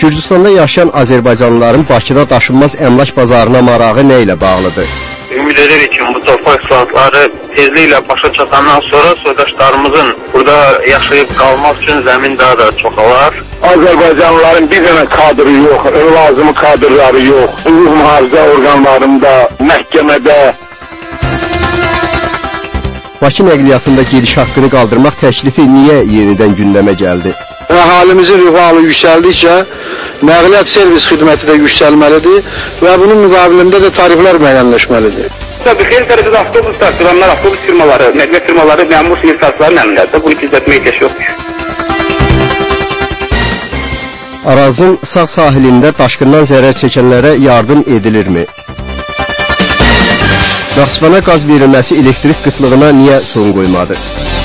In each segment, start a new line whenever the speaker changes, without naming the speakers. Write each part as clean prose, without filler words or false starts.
Gürcüstanda yaşayan Azərbaycanlıların Bakıda daşınmaz əmlak bazarına marağı nə ilə bağlıdır?
Ümid edirik ki, bu torpaq islahatları tezliklə başa çatandan sonra soydaşlarımızın burada yaşayıb qalmaq üçün zəmin daha da çoxalar.
Azərbaycanlıların bir dənə kadrı yox, lazımı kadrları yox. Hüquq mühafizə orqanlarında, məhkəmədə.
Bakı nəqliyyatında gediş haqqını qaldırmaq təklifi niyə yenidən gündəmə gəldi?
Əhalimizin rühalı yüksəldikcə nəqliyyat servis xidməti də yüksəlməlidir və bunun müqabilində də tariflər müəyyənləşməlidir.
Tabii xeyli dərəcədə avtobus taksiranlar, avtobus firmaları, nəqliyyat firmaları məmur siyasətçilərin əlindədir. Bunu gizlətməyə ehtiyac yoxdur.
Arazın sağ sahilində daşqından zərər çəkənlərə yardım edilirmi? Naxçıvana qaz verilməsi elektrik qıtlığına niyə son qoymadı?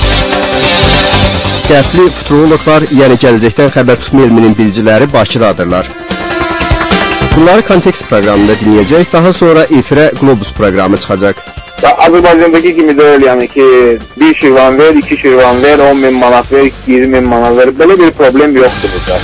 Qərbli futuroloqlar, yəni gələcəkdən xəbər tutma elminin bilgiləri Bakıdadırlar. Bunları kontekst proqramında dinləyəcək, daha sonra efirə Globus proqramı çıxacaq.
Azərbaycandakı kimi deyil, yəni ki, 1 şirvan ver, 2 şirvan ver, 10.000 manat ver, 20.000 manat ver, belə bir problem yoxdur burada.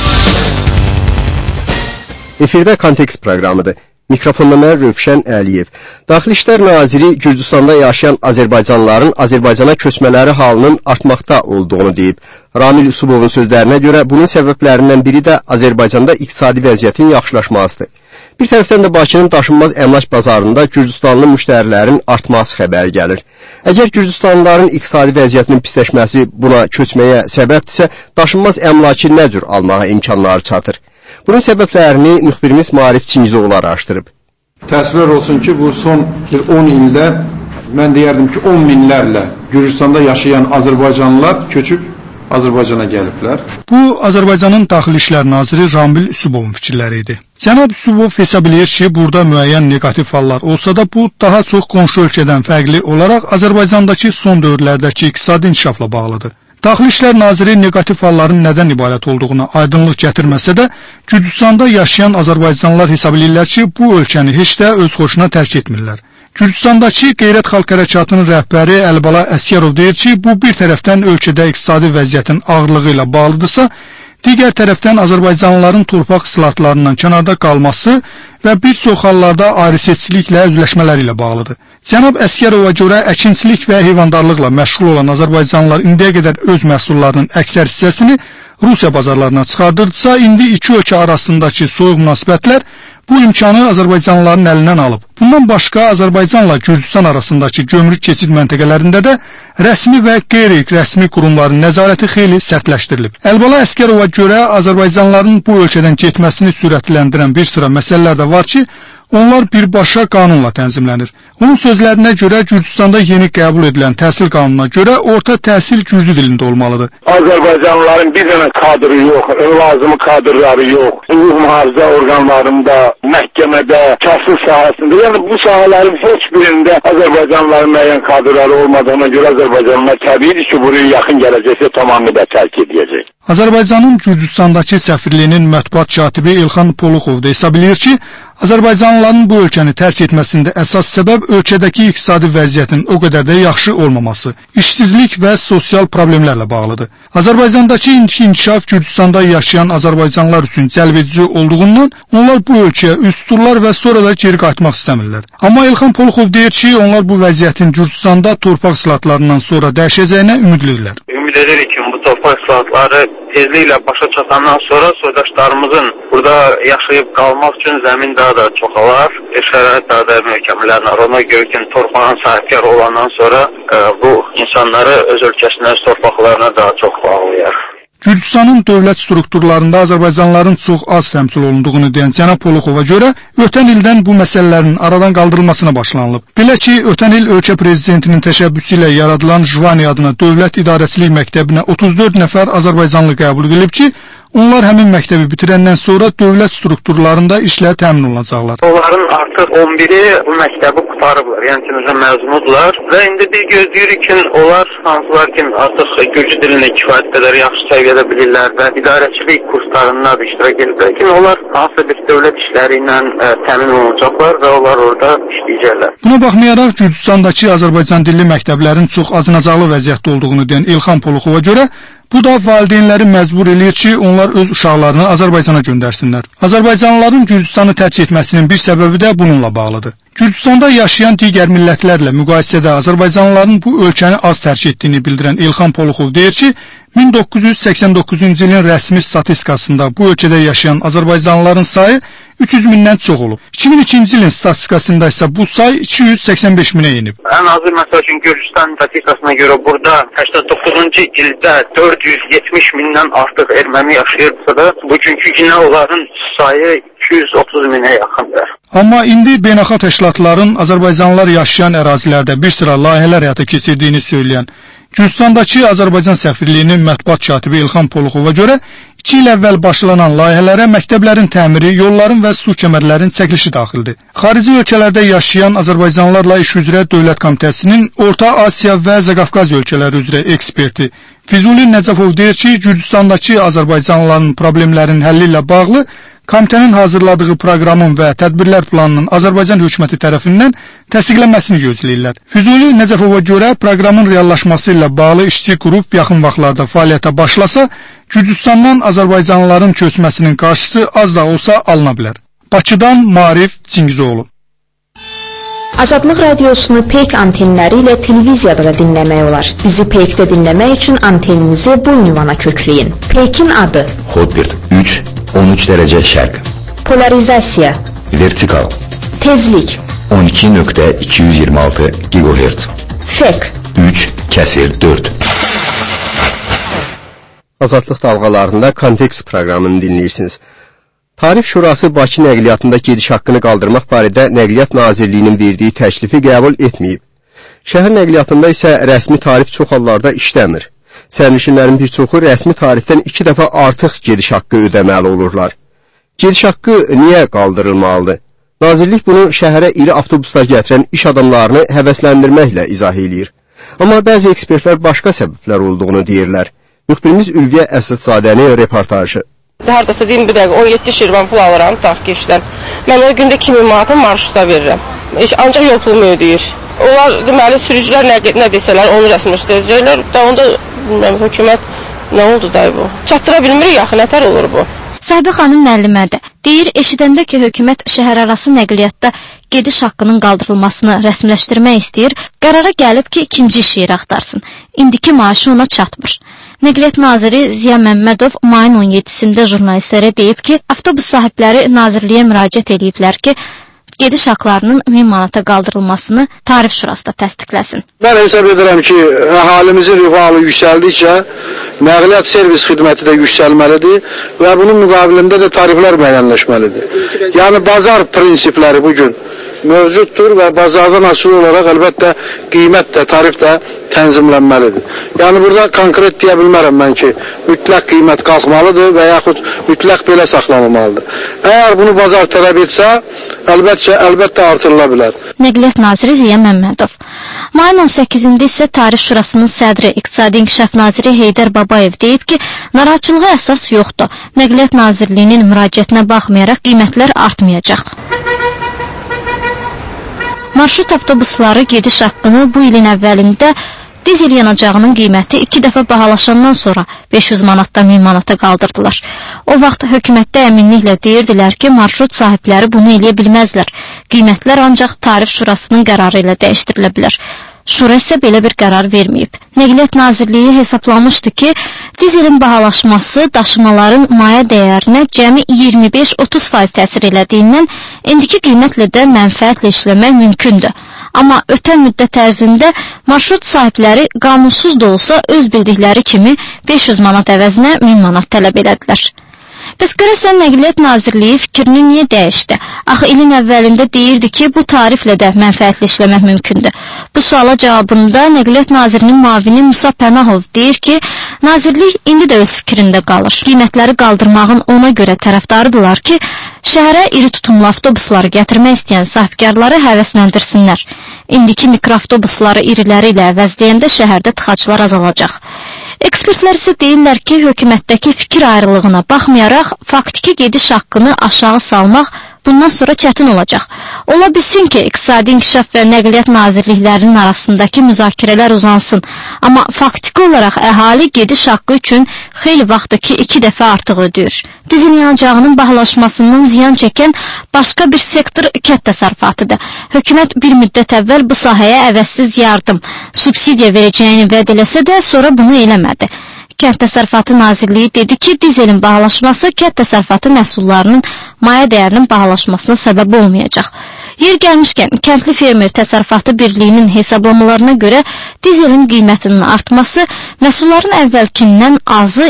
Efirdə kontekst proqramıdır. Mikrofonda mən Rövşən Əliyev. Daxili İşlər Naziri Gürcüstanda yaşayan Azərbaycanlıların Azərbaycana köçmələri halının artmaqda olduğunu deyib. Ramil Usubovun sözlərinə görə bunun səbəblərindən biri də Azərbaycanda iqtisadi vəziyyətin yaxşılaşmasıdır. Bir tərəfdən də Bakının daşınmaz əmlak bazarında Gürcüstanlı müştərilərin artması xəbəri gəlir. Əgər Gürcüstanlıların iqtisadi vəziyyətinin pisləşməsi buna köçməyə səbəbdirsə, daşınmaz əmlakı nə cür almağa imkanları çatır? Bunun səbəblərini müxbirimiz Maarif Çingizoğlu araşdırıb.
Təsvir olsun ki, bu son 10 ildə mən deyərdim ki, 10 minlərlə Gürcüstanda yaşayan Azərbaycanlılar köçüb Azərbaycana gəliblər.
Bu, Azərbaycanın Daxili İşlər Naziri Ramil Usubovun fikirləri idi. Cənab Usubov hesab edir ki, burada müəyyən negativ hallar olsa da, bu daha çox qonşu ölkədən fərqli olaraq Azərbaycandakı son dövrlərdəki iqtisadi inkişafla bağlıdır. Daxili İşlər Naziri negativ halların nədən ibarət olduğuna aydınlıq gətirməsə də, Gürcüstanda yaşayan Azərbaycanlılar hesab edirlər ki, bu ölkəni heç də öz xoşuna tərk etmirlər. Gürcüstandakı Qeyrət Xalq Hərəkatının rəhbəri Əlibala Əsgərov deyir ki, bu bir tərəfdən ölkədə iqtisadi vəziyyətin ağırlığı ilə bağlıdırsa, digər tərəfdən Azərbaycanlıların torpaq islahatlarından kənarda qalması və bir çox hallarda ayrıseçkiliklə üzləşmələri ilə bağlıdır. Cənab Əsgərova görə əkinçilik və heyvandarlıqla məşğul olan Azərbaycanlılar indiyə qədər öz məhsullarının əksər hissəsini Rusiya bazarlarına çıxardırdısa, indi iki ölkə arasındakı soyuq münasibətlər bu imkanı Azərbaycanlıların əlindən alıb. Bundan başqa Azərbaycanla Gürcüstan arasındakı gömrük keçid məntəqələrində də rəsmi və qeyri-rəsmi qurumların nəzarəti xeyli sərtləşdirilib. Əlibala Əsgərova görə Azərbaycanlıların bu ölkədən getməsini sürətləndirən bir sıra məsələlər də var ki, onlar birbaşa qanunla tənzimlənir. Onun sözlərinə görə Gürcüstanda yeni qəbul edilən təhsil qanununa görə orta təhsil gürcü dilində olmalıdır.
Azərbaycanlıların bir dənə kadrı yox, lazımı kadrları yox. Hüquq mühafizə orqanlarında, məhkəmədə, təhsil sahəsində, yəni bu sahələrin heç birində Azərbaycanlıların müəyyən kadrları olmadığına görə Azərbaycanlılar təbiidir ki, buraya yaxın gələcəksə tamamilə tərk edəcək.
Azərbaycanın Gürcüstandakı səfirliyinin mətbuat katibi İlxan Poluxov da hesab edir ki, Azərbaycanlıların bu ölkəni tərk etməsində əsas səbəb ölkədəki iqtisadi vəziyyətin o qədər də yaxşı olmaması, işsizlik və sosial problemlərlə bağlıdır. Azərbaycandakı inkişaf Gürcüstanda yaşayan Azərbaycanlılar üçün cəlbedici olduğundan onlar bu ölkəyə üst tuturlar və sonra da geri qayıtmaq istəmirlər. Amma İlxan Poluxov deyir ki, onlar bu vəziyyətin Gürcüstanda torpaq islahatlarından sonra dəyişəcəyinə ümidlidirlər.
Ümid edirik ki, bu torpaq islahatları tezliklə başa çatandan sonra soydaşlarımızın burada yaşayıb qalmaq üçün zəmin daha da çoxalar, şərait daha da möhkəmlənər. Ona görə ki, torpağın sahibkarı olandan sonra bu insanları öz ölkəsinə, öz torpaqlarına daha çox bağlayar.
Gürcüstanın dövlət strukturlarında Azərbaycanlıların çox az təmsil olunduğunu deyən cənab Poluxova görə ötən ildən bu məsələlərin aradan qaldırılmasına başlanılıb. Belə ki, ötən il ölkə prezidentinin təşəbbüsü ilə yaradılan Jvani adına dövlət idarəçilik məktəbinə 34 nəfər Azərbaycanlı qəbul edilib ki, onlar həmin məktəbi bitirəndən sonra dövlət strukturlarında işlə təmin olunacaqlar.
Onların artıq 11-i bu məktəbi qutarıblar, yəni ki, məzunudurlar və indi biz gözləyirik ki, onlar hansılar ki, artıq gürcü dilini kifayət qədər yaxşı səviyyədə bilirlər və idarəçilik kurslarında iştirak edirlər ki, onlar hansı bir dövlət işləri ilə təmin olunacaqlar və onlar orada işləyəcəklər.
Buna baxmayaraq Gürcüstandakı Azərbaycan dilli məktəblərin çox acınacaqlı vəziyyətdə olduğunu deyən İlxan Poluxova görə Bu da valideynləri məcbur eləyir ki, onlar öz uşaqlarını Azərbaycana göndərsinlər. Azərbaycanlıların Gürcüstanı tərk etməsinin bir səbəbi də bununla bağlıdır. Gürcüstanda yaşayan digər millətlərlə müqayisədə Azərbaycanlıların bu ölkəni az tərk etdiyini bildirən İlxan Poluxov deyir ki, 1989-cu ilin rəsmi statistikasında bu ölkədə yaşayan Azərbaycanlıların sayı 300 mindən çox olub. 2002-ci ilin statistikasında isə bu say 285 minə enib.
Ən azı məsəl üçün Gürcüstan statistikasına görə burada 89-cu ildə 470 mindən artıq erməni yaşayırsa da, bugünkü günə onların sayı 230 minə yaxındır.
Amma indi beynəlxalq təşkilatların Azərbaycanlılar yaşayan ərazilərdə bir sıra layihələr həyata keçirdiyini söyləyən Gürcüstandakı Azərbaycan səfirliyinin mətbuat katibi İlxan Poluxova görə 2 il əvvəl başlanan layihələrə məktəblərin təmiri, yolların və su kəmərlərinin çəkilişi daxildir. Xarici ölkələrdə yaşayan Azərbaycanlılarla iş üzrə Dövlət Komitəsinin Orta Asiya və Zaqafqaz ölkələri üzrə eksperti Füzuli Nəcəfov deyir ki, Gürcüstandakı Azərbaycanlıların problemlərinin həlli ilə bağlı komitənin hazırladığı proqramın və tədbirlər planının Azərbaycan hökuməti tərəfindən təsdiqlənməsini gözləyirlər. Füzuli Nəcəfova görə proqramın reallaşması ilə bağlı işçi qrup yaxın vaxtlarda fəaliyyətə başlasa, Gürcüstandan Azərbaycanlıların köçməsinin qarşısı az da olsa alına bilər. Bakıdan Marif Çingizoğlu.
Azadlıq radiosunu Peyk antenləri ilə televiziyada da dinləmək olar. Bizi Peykdə dinləmək üçün anteninizi bu ünvana kökləyin. Peykin adı
Hotbird 3, 13 dərəcə şərq.
Polarizasiya
Vertikal.
Tezlik
12.226 GHz.
Fek
3/4.
Azadlıq dalğalarında Kontekst proqramını dinləyirsiniz. Tarif Şurası Bakı nəqliyyatında gediş haqqını qaldırmaq barədə Nəqliyyat Nazirliyinin verdiyi təklifi qəbul etməyib. Şəhər nəqliyyatında isə rəsmi tarif çox hallarda işləmir. Sərnişinlərin bir çoxu rəsmi tarifdən 2 dəfə artıq gediş haqqı ödəməli olurlar. Gediş haqqı niyə qaldırılmalıdır? Nazirlik bunu şəhərə iri avtobuslar gətirən iş adamlarını həvəsləndirməklə izah eləyir. Amma bəzi ekspertlər başqa səbəblər olduğunu deyirlər. Müxbirimiz Ülviyə Əsədzadənin reportajı.
Haradasa deyim bir dəqiqə 17 şirvan pul alıram dağ keçdən. Mən o gündə 2000 manatı marşruta verirəm. Ancaq yol pulumu ödəyir. Onlar deməli sürücülər nə desələr onu rəsmiləşdirəcəklər. Da onda bilmirəm hökumət nə oldu da bu? Çatdıra bilmirik axı nətər olur bu?
Sahibə xanım müəllimədir. Deyir, eşidəndə ki, hökumət şəhərarası nəqliyyatda gediş haqqının qaldırılmasını rəsmiləşdirmək istəyir, qərara gəlib ki, ikinci iş yeri axtarsın. İndiki maaşı ona çatmır. Nəqliyyat naziri Ziya Məmmədov mayın 17-sində jurnalistlərə deyib ki, avtobus sahibləri nazirliyə müraciət ediblər ki, gediş haqlarının 1000 manata qaldırılmasını Tarif Şurası da təsdiqləsin.
Mən hesab edirəm ki, əhalimizin rifahı yüksəldikcə nəqliyyat servis xidməti də yüksəlməlidir və bunun müqabilində də tariflər müəyyənləşməlidir. Yəni bazar prinsipləri bugün mövcuddur və bazardan asılı olaraq əlbəttə qiymət də, tarif də tənzimlənməlidir. Yəni burada konkret deyə bilmərəm mən ki, mütləq qiymət qalxmalıdır və yaxud mütləq belə saxlanılmalıdır. Əgər bunu bazar tələb etsə, əlbəttə artırıla bilər.
Nəqliyyat naziri Ziya Məmmədov. Mayın 18-də isə Tarif Şurasının sədri, İqtisadi İnkişaf naziri Heydər Babayev deyib ki, narahatçılığa əsas yoxdur. Nəqliyyat Nazirliyinin müraciətinə baxmayaraq qiymətlər artmayacaq. Marşrut avtobusları gediş haqqını bu ilin əvvəlində dizel yanacağının qiyməti 2 dəfə bahalaşandan sonra 500 manatdan 1000 manata qaldırdılar. O vaxt hökumətdə əminliklə deyirdilər ki, marşrut sahibləri bunu eləyə bilməzlər. Qiymətlər ancaq Tarif Şurasının qərarı ilə dəyişdirilə bilər. Şura isə belə bir qərar verməyib. Nəqliyyat Nazirliyi hesablamışdı ki, dizelin bahalaşması daşımaların maya dəyərinə cəmi 25-30% təsir elədiyindən indiki qiymətlə də mənfəətlə işləmək mümkündür. Amma ötən müddət ərzində marşrut sahibləri qanunsuz da olsa öz bildikləri kimi 500 manat əvəzinə 1000 manat tələb elədilər. Bəs görəsən Nəqliyyat Nazirliyi fikrini niyə dəyişdi? Axı ilin əvvəlində deyirdi ki, bu tariflə də mənfəətli işləmək mümkündür. Bu suala cavabında Nəqliyyat Nazirinin müavini Musa Pənahov deyir ki, Nazirlik indi də öz fikrində qalır. Qiymətləri qaldırmağın ona görə tərəfdarıdırlar ki, şəhərə iri tutumlu avtobusları gətirmək istəyən sahibkarları həvəsləndirsinlər. İndiki mikroavtobusları iriləri ilə əvəzləyəndə şəhərdə tıxaclar azalacaq. Ekspertlər isə deyirlər ki, hökumətdəki fikir ayrılığına baxmayaraq, faktiki gediş haqqını aşağı salmaq bundan sonra çətin olacaq. Ola bilsin ki, İqtisadi İnkişaf və Nəqliyyat Nazirliklərinin arasındakı müzakirələr uzansın, amma faktiki olaraq əhali gediş haqqı üçün xeyli vaxtdır ki, 2 dəfə artıq ödəyir. Dizel yanacağının bahalaşmasından ziyan çəkən başqa bir sektor kənd təsərrüfatıdır. Hökumət bir müddət əvvəl bu sahəyə əvəzsiz yardım, subsidiya verəcəyini vəd eləsə də sonra bunu eləmədi. Kənd Təsərrüfatı Nazirliyi dedi ki, dizelin bahalaşması kənd təsərrüfatı məhsullarının maya dəyərinin bahalaşmasına səbəb olmayacaq. Yer gəlmişkən, Kəndli Fermer Təsərrüfatı Birliyinin hesablamalarına görə dizelin qiymətinin artması məhsulların əvvəlkindən azı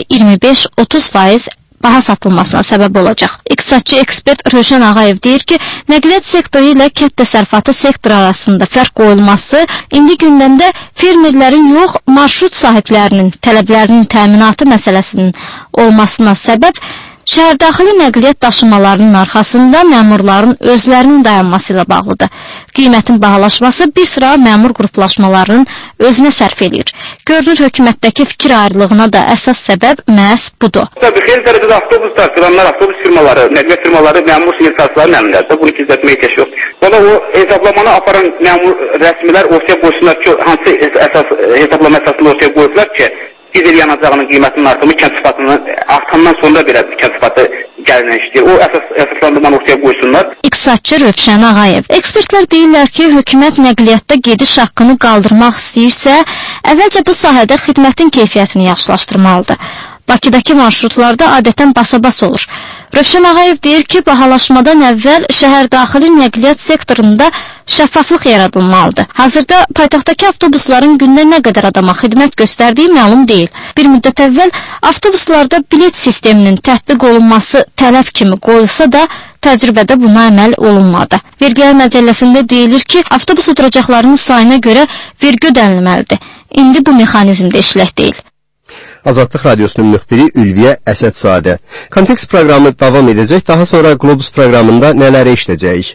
25-30% baha satılmasına səbəb olacaq. İqtisadçı ekspert Rövşən Ağayev deyir ki, nəqliyyat sektoru ilə kənd təsərrüfatı sektoru arasında fərq qoyulması indi gündəmdə fermerlərin yox, marşrut sahiblərinin tələblərinin təminatı məsələsinin olmasına səbəb şəhərdaxili nəqliyyat daşımalarının arxasında məmurların özlərinin dayanması ilə bağlıdır. Qiymətin bahalaşması bir sıra məmur qruplaşmalarının özünə sərf edir. Görünür, hökumətdəki fikir ayrılığına da əsas səbəb məhz budur.
Tabii, xeyli dərəcədə avtobus taksiranlar, avtobus firmaları, nəqliyyat firmaları məmur insansların əlindədir. Bunu gizlətməyə ehtiyac yoxdur. Valla o hesablamanı aparan məmur rəsmilər ortaya qoysunlar ki, hansı hesablama əsasında ortaya qoyublar ki, dizel yanacağının qiymətinin artımı kənd sıfatının artandan sonra belə kənd sıfatı gəlinə işləyir. O əsaslandırmanı ortaya qoysunlar.
İqtisadçı Rövşən Ağayev. Ekspertlər deyirlər ki, hökumət nəqliyyatda gediş haqqını qaldırmaq istəyirsə, əvvəlcə bu sahədə xidmətin keyfiyyətini yaxşılaşdırmalıdır. Bakıdakı marşrutlarda adətən basa-bas olur. Rövşən Ağayev deyir ki, bahalaşmadan əvvəl şəhərdaxili nəqliyyat sektorunda şəffaflıq yaradılmalıdır. Hazırda paytaxtdakı avtobusların gündə nə qədər adama xidmət göstərdiyi məlum deyil. Bir müddət əvvəl avtobuslarda bilet sisteminin tətbiq olunması tələb kimi qoyulsa da, təcrübədə buna əməl olunmadı. Vergilər məcəlləsində deyilir ki, avtobus oturacaqlarının sayına görə vergi ödənilməlidir. İndi bu mexanizmdə işlək deyil.
Azadlıq Radiosunun müxbiri Ülviyə Əsədzadə. Kontekst proqramı davam edəcək, daha sonra Globus proqramında nələrə işləyəcəyik?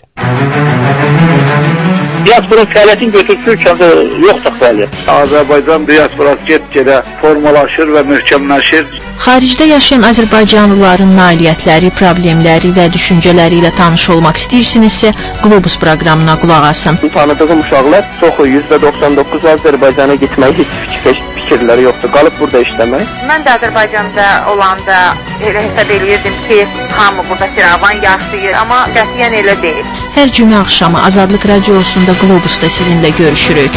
Diasporun fəaliyyətini götürsün ölkəmdə yoxdur fəaliyyət. Azərbaycan diasporası get-gedə formalaşır və möhkəmləşir.
Xaricdə yaşayan Azərbaycanlıların nailiyyətləri, problemləri və düşüncələri ilə tanış olmaq istəyirsinizsə, Globus proqramına qulaq asın.
Tanıdığım uşaqlar çoxu %99 Azərbaycana getməyi heç fikirləri yoxdur. Qalıb burada işləmək.
Mən də Azərbaycanda olanda elə hesab eləyirdim ki, hamı burada firavan yaşayır, amma qətiyyən elə deyil.
Hər cümə axşamı Azadlıq Radiosunda Globusda sizinlə görüşürük.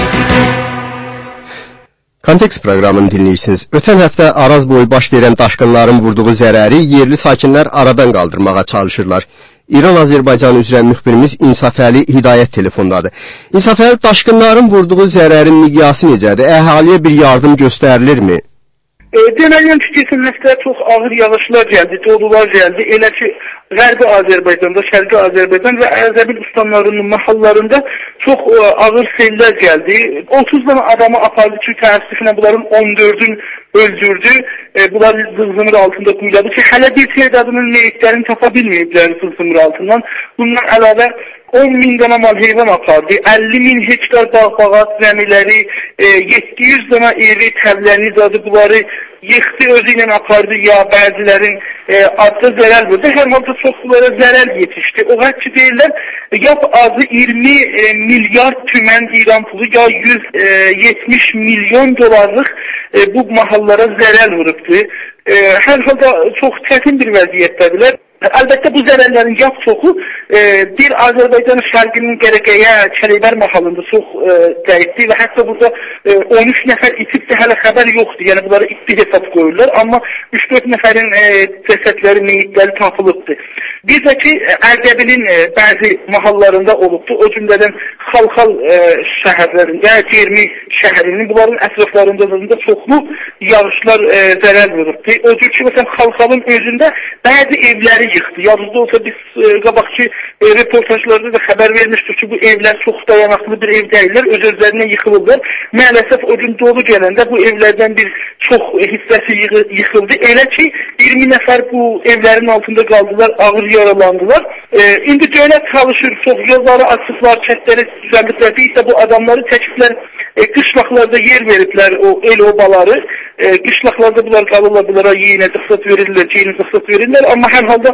Kontekst proqramını dinləyirsiniz. Ötən həftə Araz boyu baş verən daşqınların vurduğu zərəri yerli sakinlər aradan qaldırmağa çalışırlar. İran-Azərbaycan üzrə müxbirimiz İnsafəli Hidayət telefondadır. İnsafəli, daşqınların vurduğu zərərin miqyası necədir? Əhaliyə bir yardım göstərilirmi?
Deməliyəm ki, keçən həftə çox ağır yağışlar gəldi, dolular gəldi. Elə ki, Qərbi Azərbaycanda, Şərqi Azərbaycan və Ərzəbil ustanlarının mahallarında çox ağır sellər gəldi. 30 dənə adamı apardı ki, təəssüflə bunların 14-ün öldürdü. Bunlar zığzımır altında quyuladı ki, hələ bir tədadının meyitlərini tapa bilməyiblər zığzımır altından. Bundan əlavə 10.000 dənə mal heyvan apardı, 50.000 hektar bağ-bağat zəmiləri, 700 dənə evi, təvlərini zadı bunları yıxdı, özü ilə apardı ya bəzilərin adda zərər vurdu. Hər halda çoxlulara zərər yetişdi. O vaxt ki deyirlər, ya azı 20 milyard tümən İran pulu, ya 170 milyon dolarlıq bu mahallara zərər vurubdu. Hər halda çox çətin bir vəziyyətdədirlər. Əlbəttə bu zərərlərin yap çoxu bir Azərbaycan şərqinin Qərəqəyə, Çələybər mahalında çox dəyibdir və hətta burada 13 nəfər itibdir, hələ xəbər yoxdur. Yəni bunlara itdi hesab qoyurlar, amma 3-4 nəfərin cəsədləri, meyitləri tapılıbdır. Bir də ki, Ərdəbilin bəzi mahallarında olubdur, o cümlədən Xalxal şəhərlərində, Cermi şəhərinin, bunların ətraflarında çoxlu yağışlar zərər vurubdur. O cür ki, məsələn, Xalxalın özündə bəzi evləri yıxdı. Yalnızda olsa biz qabaqki reportajlarda da xəbər vermişdik ki, bu evlər çox dayanaqlı bir ev deyirlər, öz-özlərinə yıxılırlar. Maalesef o gün dolu gələndə bu evlərdən bir çox hissəsi yıxıldı. Elə ki, 20 nəfər bu evlərin altında qaldılar, ağır yaralandılar. İndi dövlət çalışır, çox yolları açıqlar, kəndləri düzəldiklər, isə bu adamları çəkiblər, qışlaqlarda yer veriblər o el obaları. Qışlaqlarda bunlar qalırlar, bunlara yeyinə qıxsat verirlər, ceyini qıxsat verirlər. Amma hər halda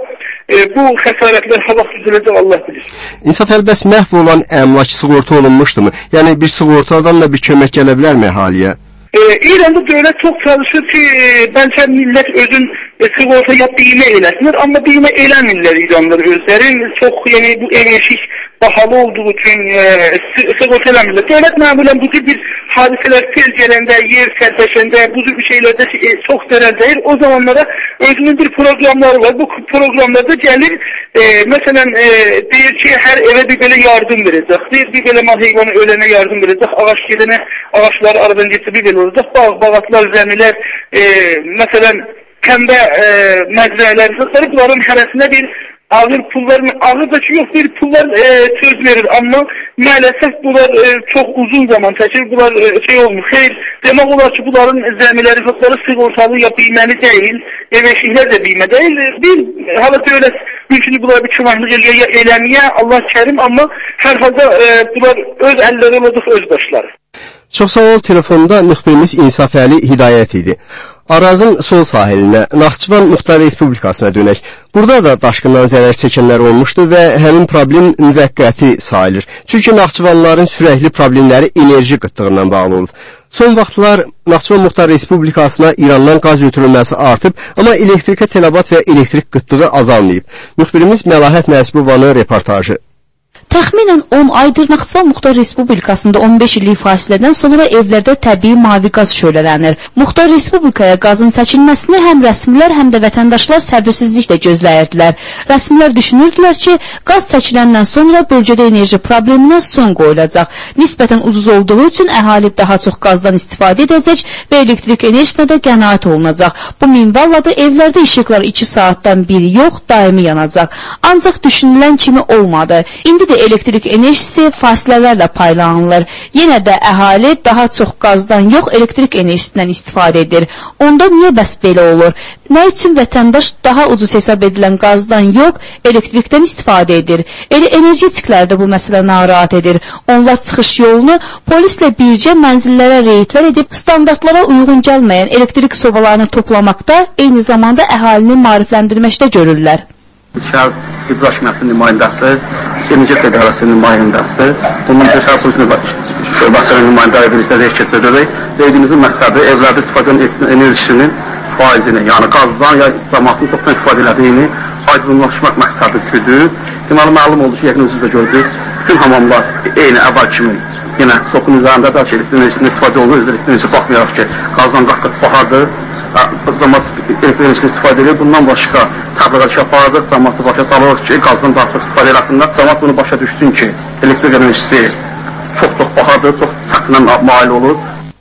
bu xəsarətlər ha vaxt düzələcək Allah bilir.
İnsaf əlbəs məhv olan əmlak sığorta olunmuşdumu? Yəni bir sığortadan da bir kömək gələ bilərmi əhaliyə?
İranda dövlət çox çalışır ki, bəlkə millət özün sığortaya bimə eləsinlər, amma bimə eləmirlər İranlar özləri. Çox, yəni bu enerjik bahalı olduğu üçün sığorta eləmirlər. Dövlət məmulən bu tür bir hadisələr tez gələndə, yer sərpəşəndə, bu tür bir şeylərdə çox zərər deyir. O zamanlara özünün bir proqramları var. Bu proqramlarda gəlir, məsələn, deyir ki, hər evə bir belə yardım verəcək. Deyir, bir belə heyvanı ölənə yardım verəcək. Ağaç gedənə, ağaçları aradan geçsə bir belə olacaq. Bağatlar, zəmilər, məsələn, kəndə məzrələr, bunların hərəsinə bir ağır pullar, ağır da ki, yox, bir pullar söz verir. Amma maalesef bunlar çox uzun zaman çəkir. Bunlar olmuş. Xeyr, demək olar ki, bunların zəmiləri, fıqları sığortalı ya bilməli deyil, ev-eşiklər də bilmə deyil. Bir, hala dövlət mümkün bunlar bir çıvanlıq eləməyə, Allah kərim, amma hər halda bunlar öz əlləri olacaq, öz başları.
Çox sağ ol, telefonda müxbirimiz İnsaf Əli Hidayət idi. Arazın sol sahilinə, Naxçıvan Muxtar Respublikasına dönək. Burada da daşqından zərər çəkənlər olmuşdu və həmin problem müvəqqəti sayılır. Çünki Naxçıvanlıların sürəkli problemləri enerji qıtlığından bağlı olub. Son vaxtlar Naxçıvan Muxtar Respublikasına İrandan qaz ötürülməsi artıb, amma elektrikə tələbat və elektrik qıtlığı azalmayıb. Müxbirimiz Məlahət Nəsibovanın reportajı.
Təxminən 10 aydır Naxçıvan Muxtar Respublikasında 15 illik fasilədən sonra evlərdə təbii mavi qaz şölələnir. Muxtar Respublikaya qazın çəkilməsini həm rəsmilər, həm də vətəndaşlar səbirsizliklə gözləyirdilər. Rəsmilər düşünürdülər ki, qaz çəkiləndən sonra bölgədə enerji probleminə son qoyulacaq. Nisbətən ucuz olduğu üçün əhali daha çox qazdan istifadə edəcək və elektrik enerjisinə də qənaət olunacaq. Bu minvalla da evlərdə işıqlar 2 saatdan biri yox, daimi yanacaq. Ancaq düşünülən kimi olmadı. İndi də elektrik enerjisi fasilələrlə paylanılır. Yenə də əhali daha çox qazdan yox, elektrik enerjisindən istifadə edir. Onda niyə bəs belə olur? Nə üçün vətəndaş daha ucuz hesab edilən qazdan yox, elektrikdən istifadə edir? Elə energetiklər də bu məsələ narahat edir. Onlar çıxış yolunu polislə bircə mənzillərə reydlər edib, standartlara uyğun gəlməyən elektrik sobalarını toplamaqda, eyni zamanda əhalini maarifləndirməkdə görürlər.
Şəhər İcra Hakimiyyətinin nümayəndəsi, Enerji Federasiyasının nümayəndəsi, bunun Şəhər Şöbəsinin nümayəndələri birlikdə reyh keçirdilər. Reydimizin məqsədi evlərdə istifadə edən enerjisinin faizini, yəni qazdan ya cəmaatın çoxdan istifadə edildiyini aydınlaşmaq məqsədi güdür. Deməli, məlum oldu ki, yaxın özünüzdə gördük, bütün hamamlar eyni əvvəl kimi yenə çoxun üzərində də elektrik enerjisindən istifadə olunur. Elektrik enerjisi baxmayaraq ki, qazdan qaz bahardır. Cəmaat elektrik enerjisini istifadə edir. Bundan başqa təbliğat aparılır, cəmaatı başa salırıq ki, qazdan daha çox istifadə eləsinlər. Cəmaat bunu başa düşsün ki, elektrik enerjisi çox bahadır, çox çətinə mail olur.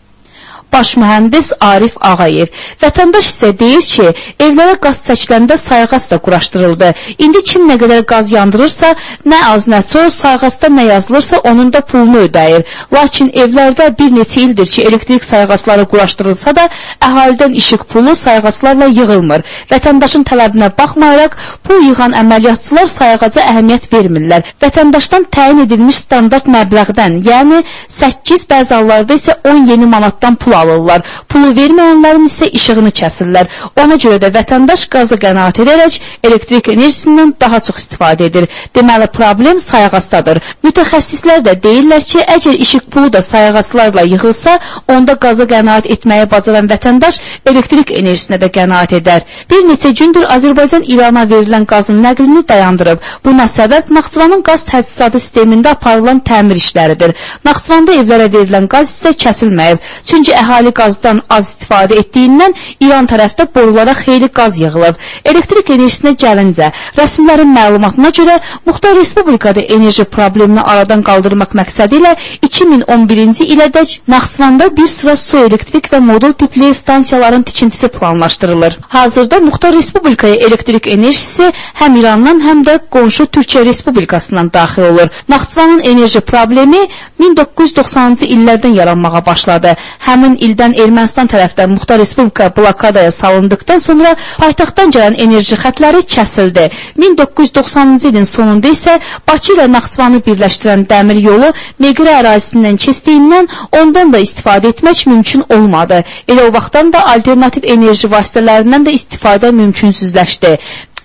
Baş mühəndis Arif Ağayev. Vətəndaş isə deyir ki, evlərə qaz çəkiləndə sayğac da quraşdırıldı. İndi kim nə qədər qaz yandırırsa, nə az nə çox, sayğacda nə yazılırsa, onun da pulunu ödəyir. Lakin evlərdə bir neçə ildir ki, elektrik sayğacları quraşdırılsa da, əhalidən işıq pulu sayğaclarla yığılmır. Vətəndaşın tələbinə baxmayaraq, pul yığan əməliyyatçılar sayğaca əhəmiyyət vermirlər. Vətəndaşdan təyin edilmiş standart məbləğdən, yəni 8, bəzi hallarda isə 10 yeni manatdan pul alırlar. Pulu verməyənlərin isə işığını kəsirlər. Ona görə də vətəndaş qazı qənaət edərək elektrik enerjisindən daha çox istifadə edir. Deməli, problem sayğacdadır. Mütəxəssislər də deyirlər ki, əgər işıq pulu da sayğaclarla yığılsa, onda qazı qənaət etməyə bacaran vətəndaş elektrik enerjisinə də qənaət edər. Bir neçə gündür Azərbaycan İrana verilən qazın nəqlini dayandırıb. Buna səbəb Naxçıvanın qaz təchizatı sistemində aparılan təmir işləridir. Naxçıvanda evlərə verilən qaz isə kəsilməyib. Çünki əhali qazdan az istifadə etdiyindən İran tərəfdə borulara xeyli qaz yığılıb. Elektrik enerjisinə gəlincə, rəsmilərin məlumatına görə Muxtar Respublikada enerji problemini aradan qaldırmaq məqsədi ilə 2011-ci ilədək Naxçıvanda bir sıra su elektrik və modul tipli stansiyaların tikintisi planlaşdırılır. Hazırda Muxtar Respublikaya elektrik enerjisi həm İrandan, həm də qonşu Türkiyə Respublikasından daxil olur. Naxçıvanın enerji problemi 1990-cı illərdən yaranmağa başladı. Həmin ildən Ermənistan tərəfdən Muxtar Respublika blokadaya salındıqdan sonra paytaxtdan gələn enerji xətləri kəsildi. 1990-cı ilin sonunda isə Bakı ilə Naxçıvanı birləşdirən dəmir yolu Meqrə ərazisindən keçdiyindən ondan da istifadə etmək mümkün olmadı. Elə o vaxtdan da alternativ enerji vasitələrindən də istifadə mümkünsüzləşdi.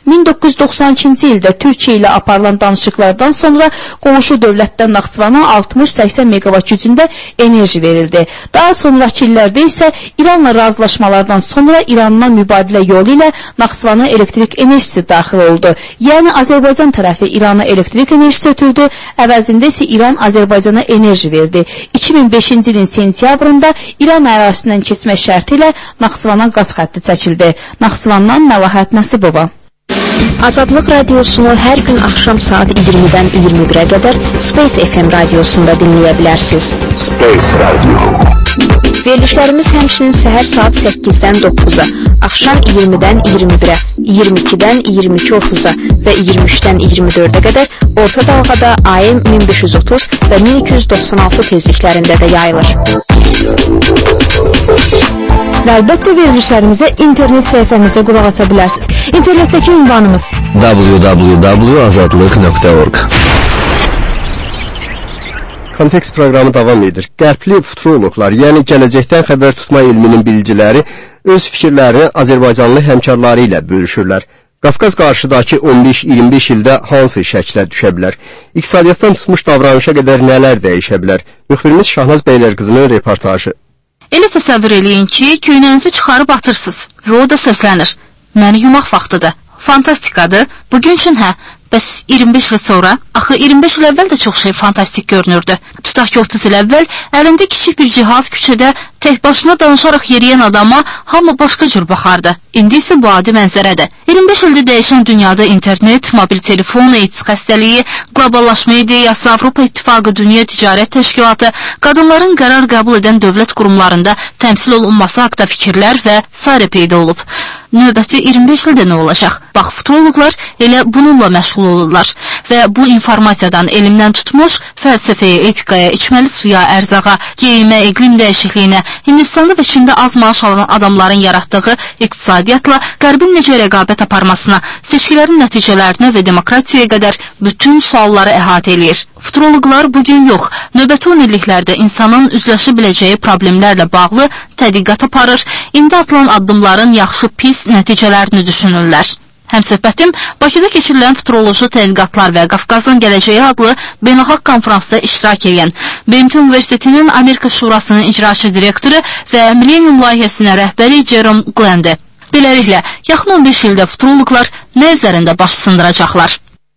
1992-ci ildə Türkiyə ilə aparılan danışıqlardan sonra qonşu dövlətdən Naxçıvana 60-80 megavat gücündə enerji verildi. Daha sonraki illərdə isə İranla razılaşmalardan sonra İrandan mübadilə yolu ilə Naxçıvana elektrik enerjisi daxil oldu. Yəni Azərbaycan tərəfi İrana elektrik enerjisi ötürdü, əvəzində isə İran Azərbaycana enerji verdi. 2005-ci ilin sentyabrında İran ərazisindən keçmək şərti ilə Naxçıvana qaz xətti çəkildi. Naxçıvandan Məlahət Nəsibova.
Azadlıq radiosunu hər gün axşam saat 20-dən 21-ə qədər Space FM radiosunda dinləyə bilərsiniz.
Space Radio.
Verilişlərimiz həmçinin səhər saat 8-dən 9-a, axşam 20-dən 21-ə, 22-dən 22.30-a və 23-dən 24-ə qədər orta dalğada AM 1530 və 1296 tezliklərində də yayılır. Və əlbəttə verilişlərimizə internet səhifəmizdə qulaq asa bilərsiniz. İnternetdəki ünvanımız
www.azadlıq.org.
Kontekst proqramı davam edir. Qərbli futuroloqlar, yəni gələcəkdən xəbər tutma elminin biliciləri öz fikirlərini Azərbaycanlı həmkarları ilə bölüşürlər. Qafqaz qarşıdakı 15-25 ildə hansı şəklə düşə bilər? İqtisadiyyatdan tutmuş davranışa qədər nələr dəyişə bilər? Müxbirimiz Şahnaz Bəylərqızının reportajı.
Elə təsəvvür eləyin ki, köynəyinizi çıxarıb atırsınız və o da səslənir. Məni yumaq vaxtıdır. Fantastikadır. Bugün üçün hə. Bəs 25 il sonra? Axı 25 il əvvəl də çox şey fantastik görünürdü. Tutaq ki, 30 il əvvəl əlində kiçik bir cihaz küçədə tək başına danışaraq yeriyən adama hamı başqa cür baxardı. İndi isə bu adi mənzərədir. 25 ildə dəyişən dünyada internet, mobil telefon, AIDS xəstəliyi, qloballaşma ideyası, Avropa İttifaqı, Dünya Ticarət Təşkilatı, qadınların qərar qəbul edən dövlət qurumlarında təmsil olunması haqda fikirlər və s. peyda olub. Növbəti 25 ildə nə olacaq? Bax, futuroloqlar elə bununla məşğul olurlar və bu informasiyadan elmdən tutmuş fəlsəfəyə, etikaya, içməli suya, ərzağa, geyimə, iqlim dəyişikliyinə, Hindistanda və Çində az maaş alan adamların yaratdığı iqtisadiyyatla Qərbin necə rəqabət aparmasına, seçkilərin nəticələrinə və demokratiyaya qədər bütün sualları əhatə eləyir. Futuroloqlar bugün yox, növbəti 10 illiklərdə insanın üzləşə biləcəyi problemlərlə bağlı tədqiqat aparır, indi atılan addımların yaxşı pis nəticələrini düşünürlər. Həmsöhbətim Bakıda keçirilən futuroloji tədqiqatlar və Qafqazın gələcəyi adlı beynəlxalq konferansda iştirak edən BMT Universitetinin Amerika Şurasının icraçı direktoru və Millennium layihəsinin rəhbəri Jerome Glenn-dir. Beləliklə, yaxın 15 ildə futuroloqlar nə üzərində baş sındıracaqlar?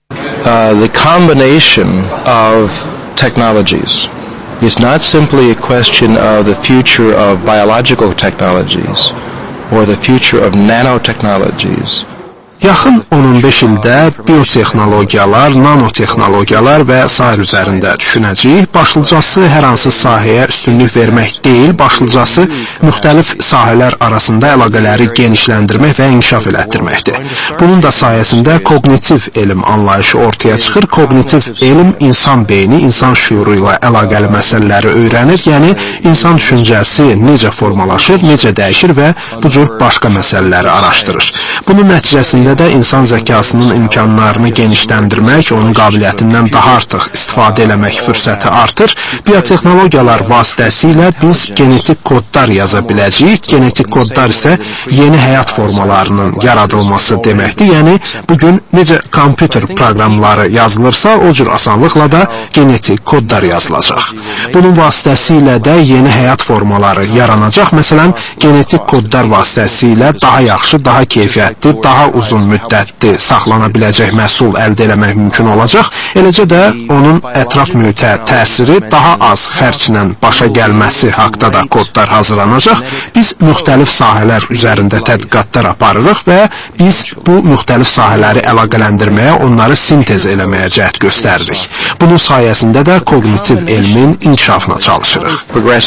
The combination of technologies is not simply a question of the future of biological technologies or the future of nanotechnologies.
Yaxın 10-15 ildə biotexnologiyalar, nanotexnologiyalar və sair üzərində düşünəcəyik. Başlıcası hər hansı sahəyə üstünlük vermək deyil, başlıcası müxtəlif sahələr arasında əlaqələri genişləndirmək və inkişaf elətdirməkdir. Bunun da sayəsində kognitiv elm anlayışı ortaya çıxır. Kognitiv elm insan beyni, insan şüuru ilə əlaqəli məsələləri öyrənir, yəni insan düşüncəsi necə formalaşır, necə dəyişir və bu cür başqa məsələləri araşdırır. Bunun nəticəsində də insan zəkasının imkanlarını genişləndirmək, onun qabiliyyətindən daha artıq istifadə eləmək fürsəti artır. Biotexnologiyalar vasitəsilə biz genetik kodlar yaza biləcəyik. Genetik kodlar isə yeni həyat formalarının yaradılması deməkdir. Yəni, bugün necə kompüter proqramları yazılırsa, o cür asanlıqla da genetik kodlar yazılacaq. Bunun vasitəsilə də yeni həyat formaları yaranacaq. Məsələn, genetik kodlar vasitəsilə daha yaxşı, daha keyfiyyətli, daha uzun müddətli saxlana biləcək məhsul əldə eləmək mümkün olacaq. Eləcə də onun ətraf mühitə təsiri daha az xərclə başa gəlməsi haqda da kodlar hazırlanacaq. Biz müxtəlif sahələr üzərində tədqiqatlar aparırıq və biz bu müxtəlif sahələri əlaqələndirməyə, onları sintez eləməyə cəhd göstəririk. Bunun sayəsində də kognitiv elmin inkişafına çalışırıq.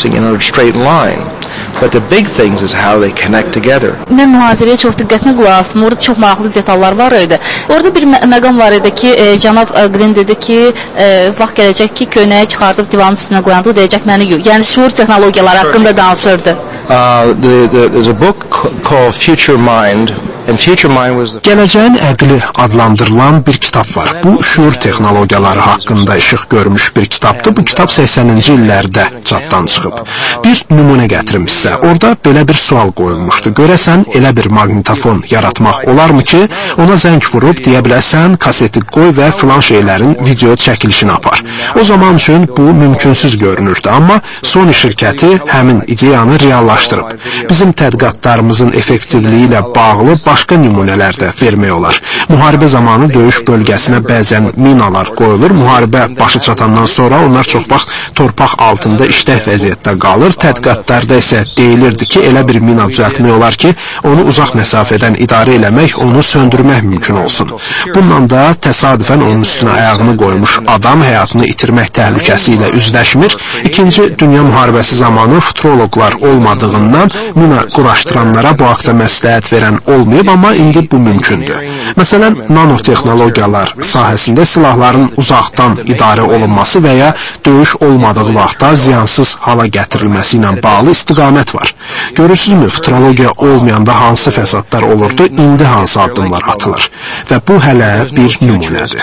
Mən mühazirəyə çox diqqətlə qulaq asdım. Orada çox maraqlı detallar var idi. Orada bir məqam var idi ki, cənab Glenn dedi ki, vaxt gələcək ki, köynəyi çıxardıb divanın üstünə qoyanda o deyəcək məni yuy. Yəni şuur texnologiyaları haqqında danışırdı.
There's a book called Future Mind,
Gələcəyin əqli adlandırılan bir kitab var. Bu, şuur texnologiyaları haqqında işıq görmüş bir kitabdır. Bu kitab 80-ci illərdə çapdan çıxıb. Bir nümunə gətirmişsə, orada belə bir sual qoyulmuşdu. Görəsən, elə bir maqnitofon yaratmaq olarmı ki, ona zəng vurub deyə biləsən, kaseti qoy və filan şeylərin video çəkilişini apar. O zaman üçün bu mümkünsüz görünürdü, amma Sony şirkəti həmin ideyanı reallaşdırıb. Bizim tədqiqatlarımızın effektivliyi ilə bağlı başqa nümunələr də vermək olar. Müharibə zamanı döyüş bölgəsinə bəzən minalar qoyulur. Müharibə başı çatandan sonra onlar çox vaxt torpaq altında işlək vəziyyətdə qalır. Tədqiqatlarda isə deyilirdi ki, elə bir mina düzəltmək olar ki, onu uzaq məsafədən idarə eləmək, onu söndürmək mümkün olsun. Bununla da təsadüfən onun üstünə ayağını qoymuş adam həyatını itirmək təhlükəsi ilə üzləşmir. İkinci Dünya müharibəsi zamanı futuroloqlar olmadığından mina quraşdıranlara bu haqda məsləhət verən olmayıb, amma indi bu mümkündür. Məsələn, nanotexnologiyalar sahəsində silahların uzaqdan idarə olunması və ya döyüş olmadığı vaxtda ziyansız hala gətirilməsi ilə bağlı istiqamət var. Görürsünüzmü, futurologiya olmayanda hansı fəsadlar olurdu, indi hansı addımlar atılır. Və bu hələ bir nümunədir.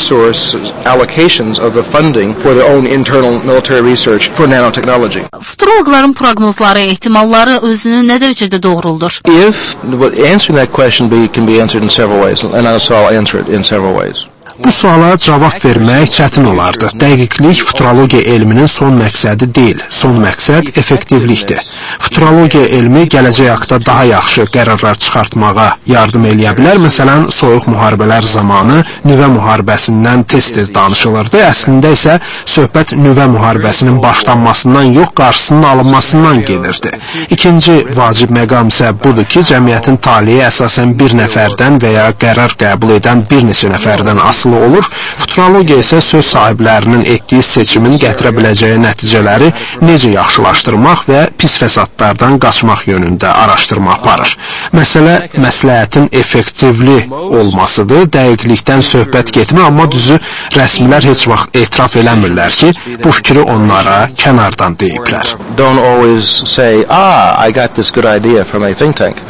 Futuroloqların proqnozları, ehtimalları özünü nə dərəcədə doğruldur?
Answering that question can be answered in several ways, and so I'll answer it in several ways.
Bu suala cavab vermək çətin olardı. Dəqiqlik futurologiya elminin son məqsədi deyil. Son məqsəd effektivlikdir. Futurologiya elmi gələcək haqda daha yaxşı qərarlar çıxartmağa yardım eləyə bilər. Məsələn, soyuq müharibələr zamanı nüvə müharibəsindən tez-tez danışılırdı. Əslində isə söhbət nüvə müharibəsinin başlanmasından yox, qarşısının alınmasından gedirdi. İkinci vacib məqam isə budur ki, cəmiyyətin taleyi əsasən bir nəfərdən və ya qərar qəbul edən bir neçə nəfərdən asılı olur. Futurologiya isə söz sahiblərinin etdiyi seçimin gətirə biləcəyi nəticələri necə yaxşılaşdırmaq və pis fəsadlardan qaçmaq yönündə araşdırma aparır. Məsələ məsləhətin effektivli olmasıdır. Dəqiqlikdən söhbət getmir, amma düzü rəsmilər heç vaxt etiraf eləmirlər ki, bu fikri onlara kənardan deyiblər.
Don't always say, I got this good idea from a think tank.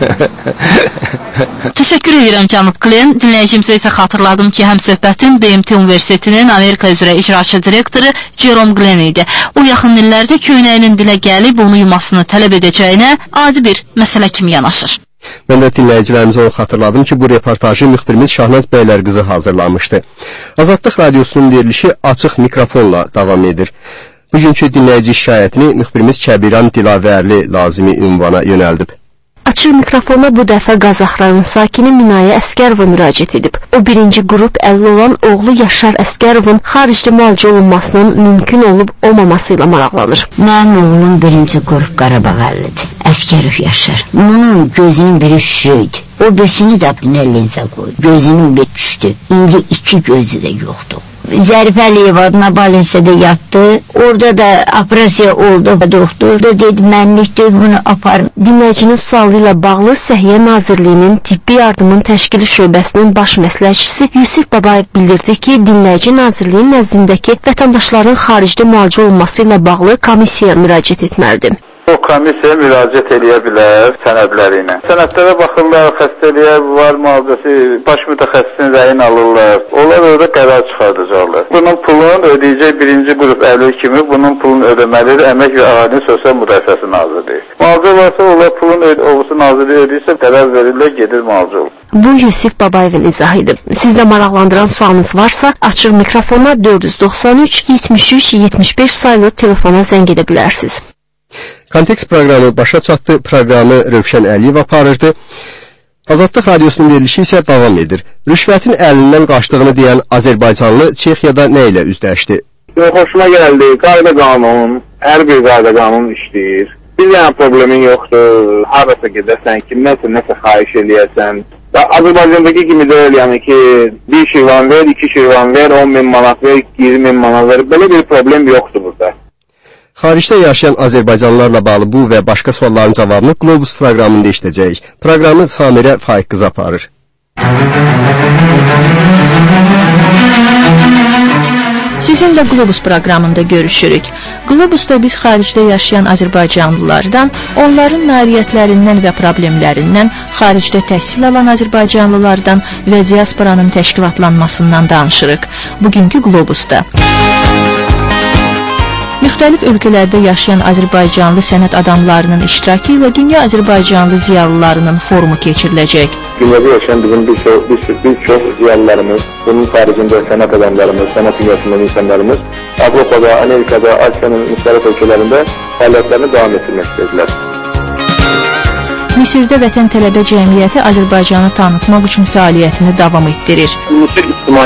Təşəkkür edirəm cənab Glenn. Dinləyicimizə isə xatırladım ki, həmsöhbətin BMT Universitetinin Amerika üzrə icraçı direktoru Jerome Glenn idi. O yaxın illərdə köynəyinin dilə gəlib onu yumasını tələb edəcəyinə adi bir məsələ kimi yanaşır.
Mən də dinləyicilərimizə xatırladım ki, bu reportajı müxbirimiz Şahnaz Bəylərqızı hazırlamışdı. Azadlıq Radiosunun verilişi açıq mikrofonla davam edir. Bugünkü dinləyici şikayətini müxbirimiz Kəbiran Dilavərli lazımi ünvana yönəldib.
Açıq mikrofona bu dəfə Qazax rayon sakini Minayə Əskərova müraciət edib. O birinci qrup 50 olan oğlu Yaşar Əskərovun xaricdə müalicə olunmasının mümkün olub olmaması ilə maraqlanır.
Mənim oğlum birinci qrup Qarabağ 50-dir. Əskərov Yaşar. Bunun gözünün biri şüşüydü. O birisini də linza qoydu. Gözünün biri düşdü. İndi 2 gözü də yoxdur. Zərifə Əliyev adına Balinsədə yatdı. Orada da operasiya oldu. Doktor da dedi, mənlikdir, bunu aparın.
Dinləyicinin sualı ilə bağlı Səhiyyə Nazirliyinin Tibbi Yardımın Təşkili Şöbəsinin baş məsləhətçisi Yusif Babayev bildirdi ki, Dinləyici Nazirliyin nəzdindəki vətəndaşların xaricdə müalicə olunması ilə bağlı komissiyaya müraciət etməlidir.
O komissiyaya müraciət edə bilər sənədləri ilə. Sənədlərə baxırlar, xəstəliyə var müalicəsi, baş mütəxəssisin rəyini alırlar. Onlar orada qərar çıxardacaqlar. Bunun pulunu ödəyəcək birinci qrup 50 kimi bunun pulunu ödəməlidir Əmək və Əhali Sosial Müdafiəsi Nazirliyi. Müalicə varsa onlar pulun Oğusu Nazirliyi ödəyirsə qərar verirlər, gedir müalicə olur.
Bu Yusif Babayevin izahıdır. Sizdə maraqlandıran sualınız varsa, açıq mikrofona 493 73 75 sayılı telefona zəng edə bilərsiniz.
Kontekst proqramı başa çatdı. Proqramı Rövşən Əliyev aparırdı. Azadlıq Radiosunun verilişi isə davam edir. Rüşvətin əlindən qaçdığını deyən Azərbaycanlı Çexiyada nə ilə üzləşdi?
Xoşuma gəldi. Qayda qanun, hər bir qayda qanun işləyir. Bir dənə problemin yoxdur. Harasa gedəsən, kimdənsə nəsə xahiş eləyəsən. Azərbaycandakı kimi deyil, yəni ki, bir şirvan ver, 2 şirvan ver, 10.000 manat ver, 20.000 manat ver. Belə bir problem yoxdur burada.
Xaricdə yaşayan Azərbaycanlılarla bağlı bu və başqa sualların cavabını Globus proqramında işləyəcəyik. Proqramı Samirə Faiq qız aparır.
Sizinlə Globus proqramında görüşürük. Globusda biz xaricdə yaşayan azərbaycanlılardan, onların nailiyyətlərindən və problemlərindən, xaricdə təhsil alan azərbaycanlılardan və diasporanın təşkilatlanmasından danışırıq. Bugünkü Globusda müxtəlif ölkələrdə yaşayan azərbaycanlı sənət adamlarının iştirakı ilə dünya azərbaycanlı ziyalılarının forumu keçiriləcək.
Dünyada yaşayan bizim bir çox ziyalılarımız, bunun xaricində sənət adamlarımız, sənət dünyasından insanlarımız Avropada, Amerikada, Asiyanın müxtəlif ölkələrində fəaliyyətlərini davam etdirmək istədilər.
Misirdə Vətən Tələbə Cəmiyyəti Azərbaycanı tanıtmaq üçün fəaliyyətini davam etdirir.